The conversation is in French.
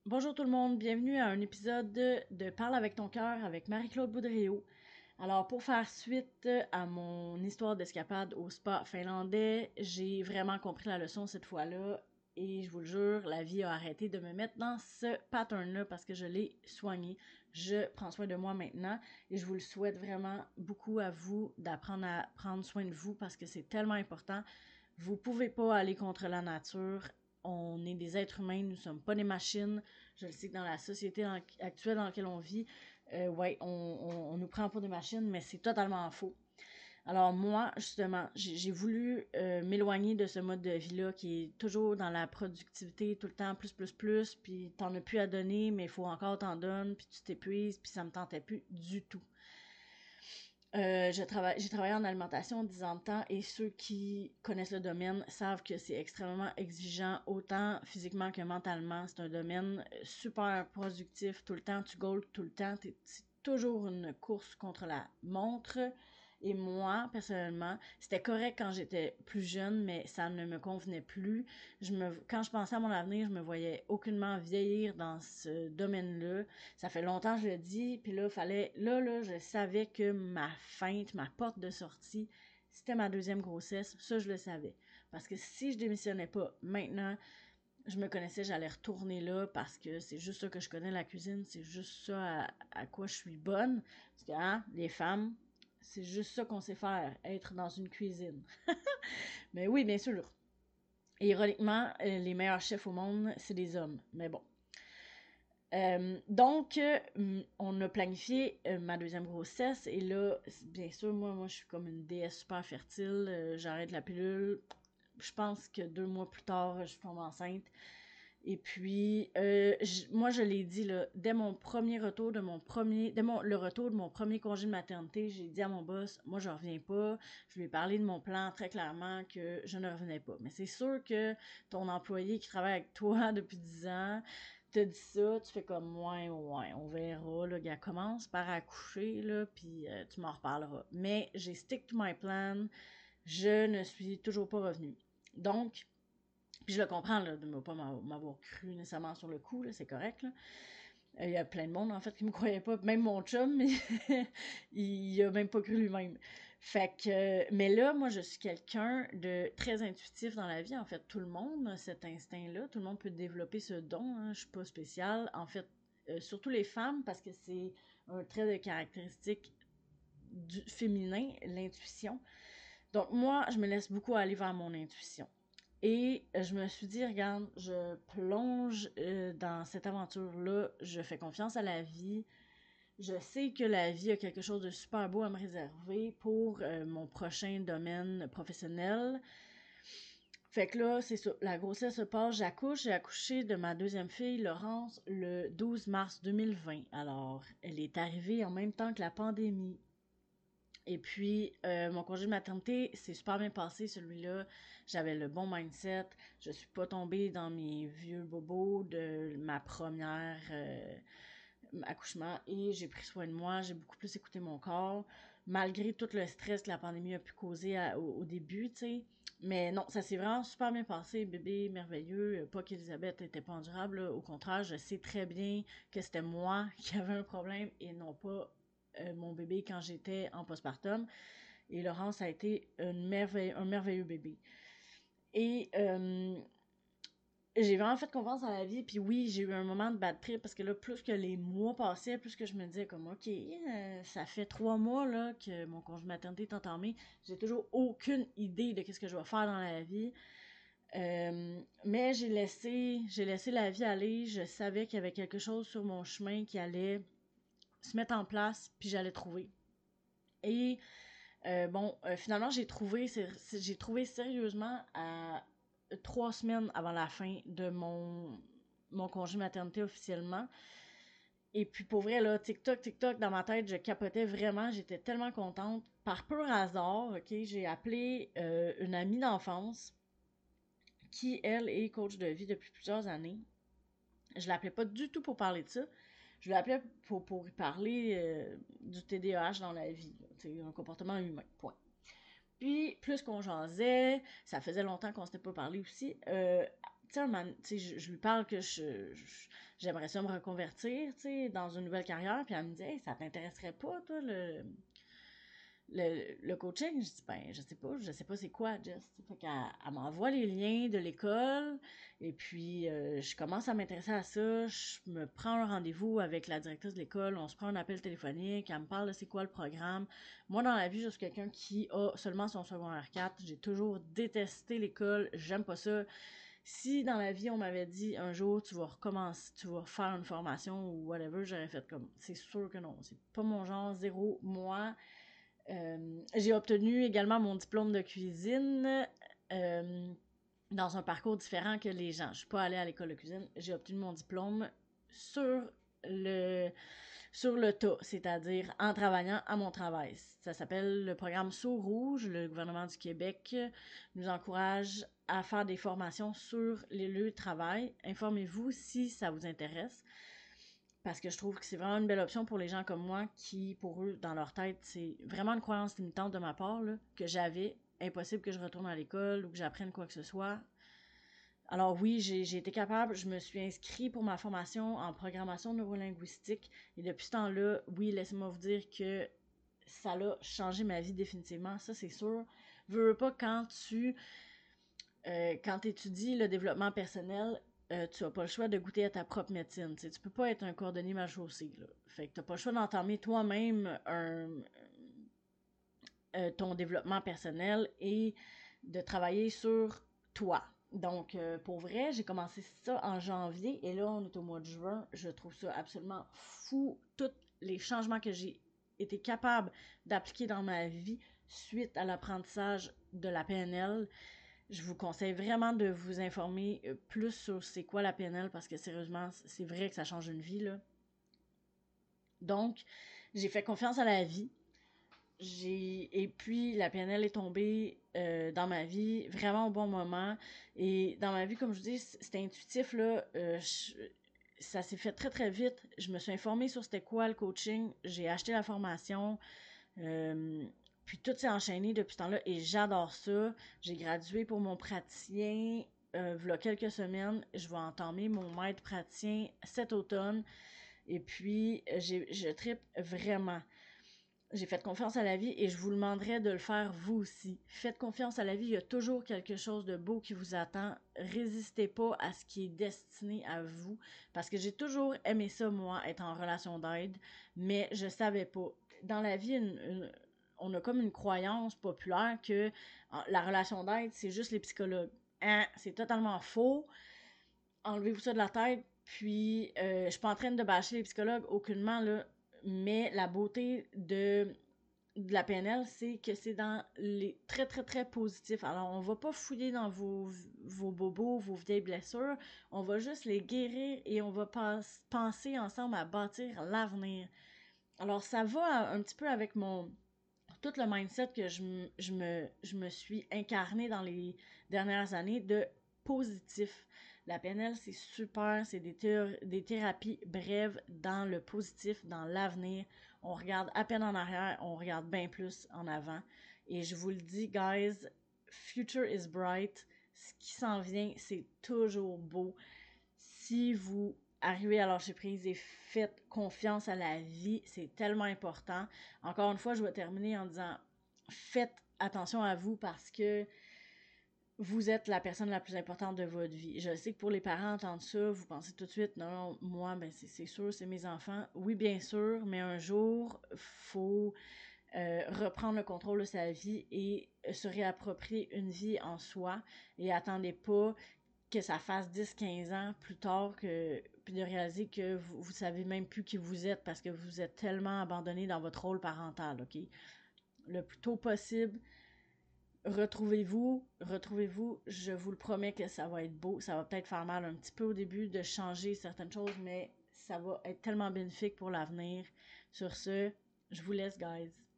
Bonjour tout le monde, bienvenue à un épisode de Parle avec ton cœur avec Marie-Claude Boudréau. Alors pour faire suite à mon histoire d'escapade au spa finlandais, j'ai vraiment compris la leçon cette fois-là et je vous le jure, la vie a arrêté de me mettre dans ce pattern-là parce que je l'ai soigné. Je prends soin de moi maintenant et je vous le souhaite vraiment beaucoup à vous d'apprendre à prendre soin de vous parce que c'est tellement important. Vous pouvez pas aller contre la nature. On est des êtres humains, nous sommes pas des machines. Je le sais que dans la société actuelle dans laquelle on vit, ouais, on nous prend pour des machines, mais c'est totalement faux. Alors moi, justement, j'ai voulu m'éloigner de ce mode de vie-là qui est toujours dans la productivité, tout le temps plus, puis t'en as plus à donner, mais il faut encore t'en donner, puis tu t'épuises, puis ça me tentait plus du tout. J'ai travaillé en alimentation 10 ans de temps et ceux qui connaissent le domaine savent que c'est extrêmement exigeant, autant physiquement que mentalement. C'est un domaine super productif tout le temps, tu goals tout le temps, c'est toujours une course contre la montre. Et moi, personnellement, c'était correct quand j'étais plus jeune, mais ça ne me convenait plus. Quand je pensais à mon avenir, je me voyais aucunement vieillir dans ce domaine-là. Ça fait longtemps que je le dis, puis là, je savais que ma feinte, ma porte de sortie, c'était ma deuxième grossesse. Ça, je le savais. Parce que si je démissionnais pas maintenant, je me connaissais, j'allais retourner là parce que c'est juste ça que je connais, la cuisine, c'est juste ça à quoi je suis bonne. Parce que, hein, les femmes, c'est juste ça qu'on sait faire, être dans une cuisine. Mais oui, bien sûr. Et ironiquement, les meilleurs chefs au monde, c'est des hommes. Mais bon. Donc, on a planifié ma deuxième grossesse et là, bien sûr, moi je suis comme une déesse super fertile, j'arrête la pilule, je pense que 2 mois plus tard, je tombe enceinte. Et puis, moi je l'ai dit là, dès mon premier retour de le retour de mon premier congé de maternité, j'ai dit à mon boss, moi je reviens pas, je lui ai parlé de mon plan très clairement que je ne revenais pas. Mais c'est sûr que ton employé qui travaille avec toi depuis 10 ans, te dit ça, tu fais comme ouais, on verra, le gars commence par accoucher, là, puis tu m'en reparleras. Mais j'ai stick to my plan, je ne suis toujours pas revenue. Donc, puis je le comprends, là, de ne pas m'avoir cru nécessairement sur le coup, là, c'est correct, là. Il y a plein de monde, en fait, qui me croyait pas. Même mon chum, mais il a même pas cru lui-même. Fait que, mais là, moi, je suis quelqu'un de très intuitif dans la vie. En fait, tout le monde a cet instinct-là. Tout le monde peut développer ce don. Hein. Je suis pas spéciale. En fait, surtout les femmes, parce que c'est un trait de caractéristique du féminin, l'intuition. Donc, moi, je me laisse beaucoup aller vers mon intuition. Et je me suis dit, regarde, je plonge dans cette aventure-là, je fais confiance à la vie. Je sais que la vie a quelque chose de super beau à me réserver pour mon prochain domaine professionnel. Fait que là, c'est ça, la grossesse se passe, j'ai accouché de ma deuxième fille, Laurence, le 12 mars 2020. Alors, elle est arrivée en même temps que la pandémie. Et puis, mon congé de maternité s'est super bien passé, celui-là. J'avais le bon mindset. Je suis pas tombée dans mes vieux bobos de ma première accouchement et j'ai pris soin de moi. J'ai beaucoup plus écouté mon corps, malgré tout le stress que la pandémie a pu causer au début, tu sais. Mais non, ça s'est vraiment super bien passé, bébé merveilleux. Pas qu'Elisabeth était pas endurable, là. Au contraire, je sais très bien que c'était moi qui avais un problème et non pas mon bébé quand j'étais en postpartum. Et Laurence a été un merveilleux bébé. Et j'ai vraiment fait confiance à la vie. Puis oui, j'ai eu un moment de bad trip parce que là, plus que les mois passaient, plus que je me disais comme, OK, ça fait 3 mois là que mon congé de maternité est entamé. J'ai toujours aucune idée de qu'est-ce que je vais faire dans la vie. Mais j'ai laissé la vie aller. Je savais qu'il y avait quelque chose sur mon chemin qui allait se mettre en place, puis j'allais trouver. Et finalement, j'ai trouvé sérieusement à 3 semaines avant la fin de mon congé maternité officiellement. Et puis pour vrai, là, TikTok, dans ma tête, je capotais vraiment, j'étais tellement contente. Par pur hasard, ok, j'ai appelé une amie d'enfance qui, elle, est coach de vie depuis plusieurs années. Je l'appelais pas du tout pour parler de ça. Je l'appelais pour y parler du TDAH dans la vie. C'est un comportement humain, point. Puis, plus qu'on jasait, ça faisait longtemps qu'on s'était pas parlé aussi, tu sais, je lui parle que j'aimerais ça me reconvertir, tu sais, dans une nouvelle carrière, puis elle me dit, hey, ça t'intéresserait pas, toi, le coaching? Je dis, ben, je sais pas c'est quoi, Jess. Fait qu'elle m'envoie les liens de l'école, et puis je commence à m'intéresser à ça, je me prends un rendez-vous avec la directrice de l'école, on se prend un appel téléphonique, elle me parle de c'est quoi le programme. Moi, dans la vie, je suis quelqu'un qui a seulement son secondaire 4, j'ai toujours détesté l'école, j'aime pas ça. Si dans la vie, on m'avait dit un jour, tu vas recommencer, tu vas faire une formation ou whatever, j'aurais fait comme, c'est sûr que non, c'est pas mon genre, zéro. Moi, j'ai obtenu également mon diplôme de cuisine dans un parcours différent que les gens. Je suis pas allée à l'école de cuisine, j'ai obtenu mon diplôme sur le sur le tas, c'est-à-dire en travaillant à mon travail. Ça s'appelle le programme Sceaux Rouge. Le gouvernement du Québec nous encourage à faire des formations sur les lieux de travail. Informez-vous si ça vous intéresse, parce que je trouve que c'est vraiment une belle option pour les gens comme moi qui, pour eux, dans leur tête, c'est vraiment une croyance limitante de ma part là, que j'avais. Impossible que je retourne à l'école ou que j'apprenne quoi que ce soit. Alors oui, j'ai été capable, je me suis inscrite pour ma formation en programmation neurolinguistique et depuis ce temps-là, oui, laissez-moi vous dire que ça a changé ma vie définitivement, ça c'est sûr. Veux pas quand tu étudies le développement personnel, tu n'as pas le choix de goûter à ta propre médecine. T'sais, tu peux pas être un cordonnier mal chaussé. Là. Fait que tu n'as pas le choix d'entamer toi-même ton développement personnel et de travailler sur toi. Donc, pour vrai, j'ai commencé ça en janvier et là, on est au mois de juin. Je trouve ça absolument fou. Tous les changements que j'ai été capable d'appliquer dans ma vie suite à l'apprentissage de la PNL. Je vous conseille vraiment de vous informer plus sur c'est quoi la PNL parce que sérieusement, c'est vrai que ça change une vie, là. Donc, j'ai fait confiance à la vie. Et puis la PNL est tombée dans ma vie vraiment au bon moment. Et dans ma vie, comme je vous dis, c'était intuitif, là. Ça s'est fait très très vite. Je me suis informée sur c'était quoi le coaching. J'ai acheté la formation. Euh, Puis tout s'est enchaîné depuis ce temps-là et j'adore ça. J'ai gradué pour mon praticien il y a quelques semaines. Je vais entamer mon maître praticien cet automne. Et puis, je trippe vraiment. J'ai fait confiance à la vie et je vous demanderais de le faire vous aussi. Faites confiance à la vie, il y a toujours quelque chose de beau qui vous attend. Résistez pas à ce qui est destiné à vous. Parce que j'ai toujours aimé ça, moi, être en relation d'aide, mais je savais pas. Dans la vie, on a comme une croyance populaire que la relation d'aide, c'est juste les psychologues. Hein? C'est totalement faux. Enlevez-vous ça de la tête. Puis, je suis pas en train de bâcher les psychologues aucunement, là. Mais la beauté de la PNL, c'est que c'est dans les très, très, très positifs. Alors, on va pas fouiller dans vos bobos, vos vieilles blessures. On va juste les guérir et on va penser ensemble à bâtir l'avenir. Alors, ça va un petit peu avec tout le mindset que je me suis incarné dans les dernières années de positif. La PNL, c'est super, c'est des thérapies brèves dans le positif, dans l'avenir. On regarde à peine en arrière, on regarde bien plus en avant. Et je vous le dis, guys, future is bright. Ce qui s'en vient, c'est toujours beau. Si vous arrivez à lâcher prise et faites confiance à la vie, c'est tellement important. Encore une fois, je vais terminer en disant faites attention à vous parce que vous êtes la personne la plus importante de votre vie. Je sais que pour les parents, entendre ça, vous pensez tout de suite, non, moi, ben c'est sûr, c'est mes enfants. Oui, bien sûr, mais un jour, faut reprendre le contrôle de sa vie et se réapproprier une vie en soi. Et attendez pas que ça fasse 10-15 ans plus tard puis de réaliser que vous savez même plus qui vous êtes parce que vous êtes tellement abandonné dans votre rôle parental, OK? Le plus tôt possible, retrouvez-vous, je vous le promets que ça va être beau, ça va peut-être faire mal un petit peu au début de changer certaines choses, mais ça va être tellement bénéfique pour l'avenir. Sur ce, je vous laisse, guys.